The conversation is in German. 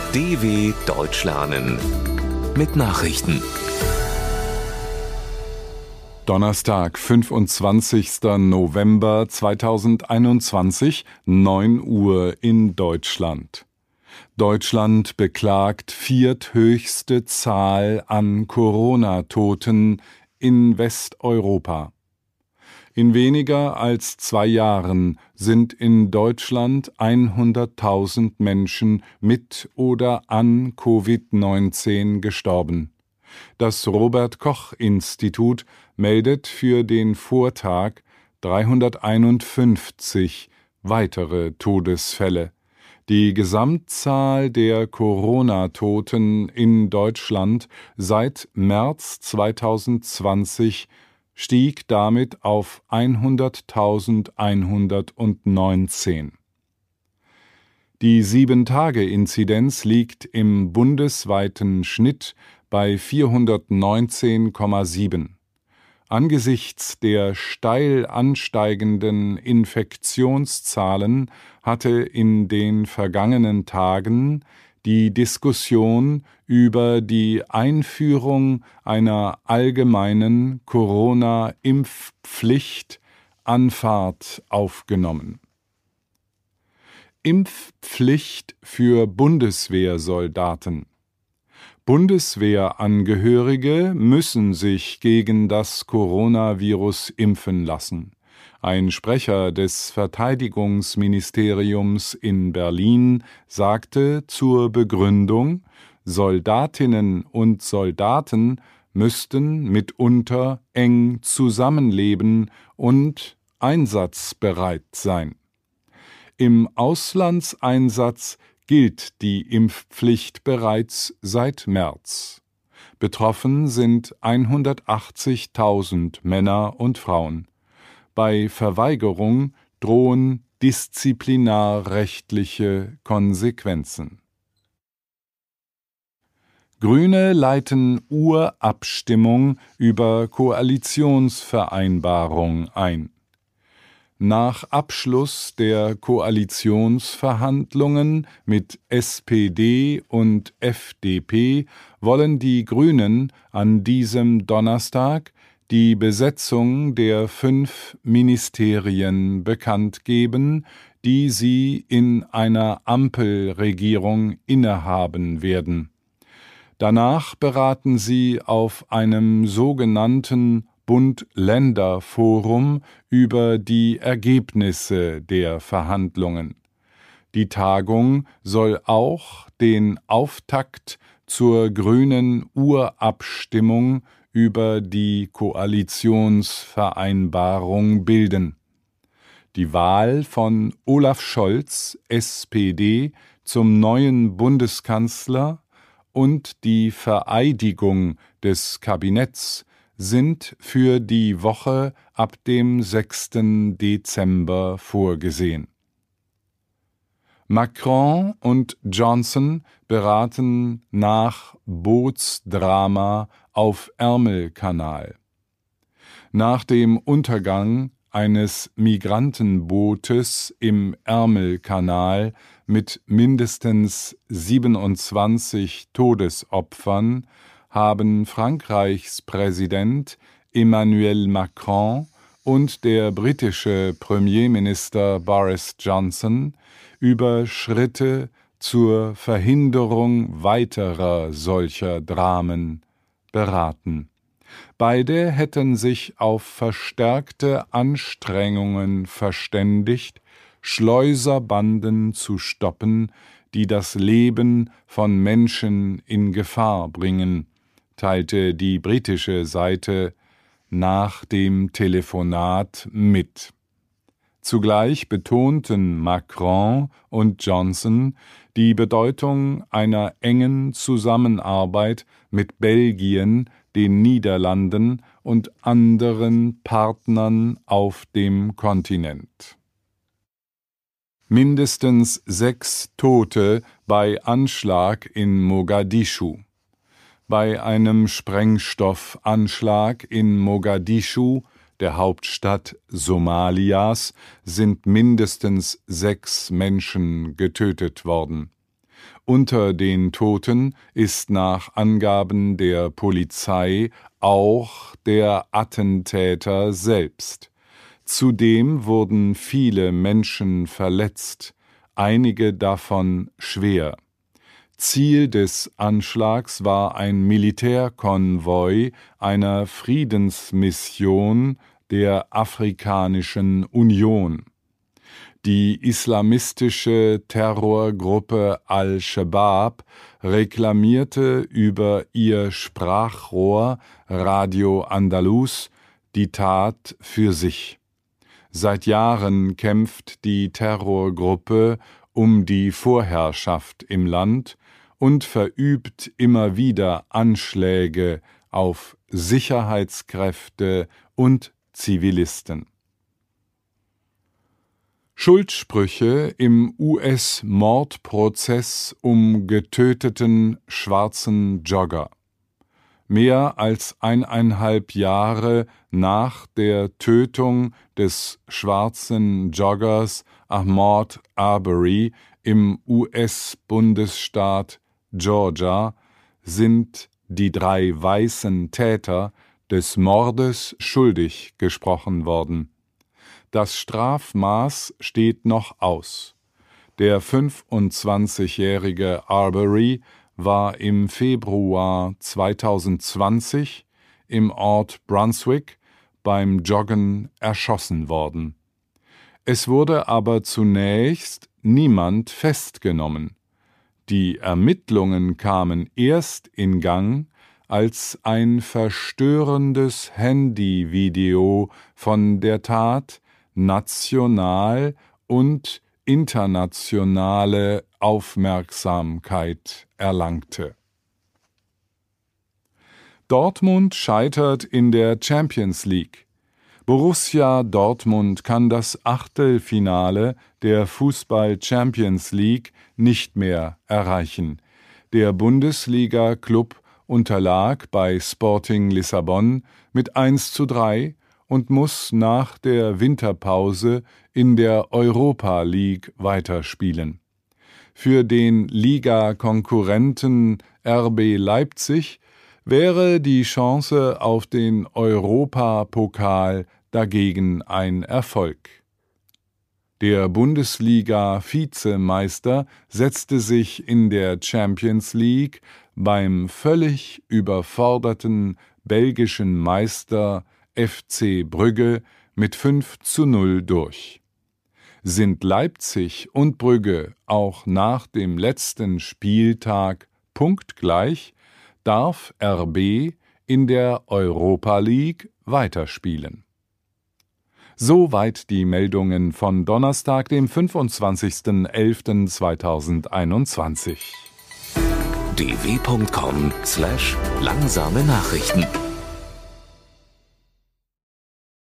DW Deutsch lernen mit Nachrichten. Donnerstag, 25. November 2021, 9 Uhr in Deutschland. Deutschland beklagt vierthöchste Zahl an Corona-Toten in Westeuropa. In weniger als 2 Jahren sind in Deutschland 100.000 Menschen mit oder an Covid-19 gestorben. Das Robert-Koch-Institut meldet für den Vortag 351 weitere Todesfälle. Die Gesamtzahl der Corona-Toten in Deutschland seit März 2020 stieg damit auf 100.119. Die 7-Tage-Inzidenz liegt im bundesweiten Schnitt bei 419,7. Angesichts der steil ansteigenden Infektionszahlen hatte in den vergangenen Tagen die Diskussion über die Einführung einer allgemeinen Corona-Impfpflicht an Fahrt aufgenommen. Impfpflicht für Bundeswehrsoldaten. Bundeswehrangehörige müssen sich gegen das Coronavirus impfen lassen. Ein Sprecher des Verteidigungsministeriums in Berlin sagte zur Begründung, Soldatinnen und Soldaten müssten mitunter eng zusammenleben und einsatzbereit sein. Im Auslandseinsatz gilt die Impfpflicht bereits seit März. Betroffen sind 180.000 Männer und Frauen. Bei Verweigerung drohen disziplinarrechtliche Konsequenzen. Grüne leiten Urabstimmung über Koalitionsvereinbarung ein. Nach Abschluss der Koalitionsverhandlungen mit SPD und FDP wollen die Grünen an diesem Donnerstag die Besetzung der 5 Ministerien bekannt geben, die sie in einer Ampelregierung innehaben werden. Danach beraten sie auf einem sogenannten Bund-Länder-Forum über die Ergebnisse der Verhandlungen. Die Tagung soll auch den Auftakt zur grünen Urabstimmung über die Koalitionsvereinbarung bilden. Die Wahl von Olaf Scholz, SPD, zum neuen Bundeskanzler und die Vereidigung des Kabinetts sind für die Woche ab dem 6. Dezember vorgesehen. Macron und Johnson beraten nach Bootsdrama auf Ärmelkanal. Nach dem Untergang eines Migrantenbootes im Ärmelkanal mit mindestens 27 Todesopfern haben Frankreichs Präsident Emmanuel Macron und der britische Premierminister Boris Johnson über Schritte zur Verhinderung weiterer solcher Dramen beraten. Beide hätten sich auf verstärkte Anstrengungen verständigt, Schleuserbanden zu stoppen, die das Leben von Menschen in Gefahr bringen, teilte die britische Seite nach dem Telefonat mit. Zugleich betonten Macron und Johnson die Bedeutung einer engen Zusammenarbeit mit Belgien, den Niederlanden und anderen Partnern auf dem Kontinent. Mindestens 6 Tote bei Anschlag in Mogadischu. Bei einem Sprengstoffanschlag in Mogadischu, der Hauptstadt Somalias, sind mindestens 6 Menschen getötet worden. Unter den Toten ist nach Angaben der Polizei auch der Attentäter selbst. Zudem wurden viele Menschen verletzt, einige davon schwer. Ziel des Anschlags war ein Militärkonvoi einer Friedensmission der Afrikanischen Union. Die islamistische Terrorgruppe Al-Shabaab reklamierte über ihr Sprachrohr Radio Andalus die Tat für sich. Seit Jahren kämpft die Terrorgruppe um die Vorherrschaft im Land und verübt immer wieder Anschläge auf Sicherheitskräfte und Zivilisten. Schuldsprüche im US-Mordprozess um getöteten schwarzen Jogger. Mehr als 1,5 Jahre nach der Tötung des schwarzen Joggers Ahmaud Arbery im US-Bundesstaat Georgia sind die 3 weißen Täter des Mordes schuldig gesprochen worden. Das Strafmaß steht noch aus. Der 25-jährige Arbery war im Februar 2020 im Ort Brunswick beim Joggen erschossen worden. Es wurde aber zunächst niemand festgenommen. Die Ermittlungen kamen erst in Gang, als ein verstörendes Handyvideo von der Tat national und internationale Aufmerksamkeit erlangte. Dortmund scheitert in der Champions League. Borussia Dortmund kann das Achtelfinale der Fußball-Champions League nicht mehr erreichen. Der Bundesliga-Klub unterlag bei Sporting Lissabon mit 1:3 und muss nach der Winterpause in der Europa League weiterspielen. Für den Liga-Konkurrenten RB Leipzig wäre die Chance auf den Europapokal dagegen ein Erfolg. Der Bundesliga-Vizemeister setzte sich in der Champions League beim völlig überforderten belgischen Meister FC Brügge mit 5:0 durch. Sind Leipzig und Brügge auch nach dem letzten Spieltag punktgleich, darf RB in der Europa League weiterspielen. Soweit die Meldungen von Donnerstag, dem 25.11.2021. dw.com/langsame Nachrichten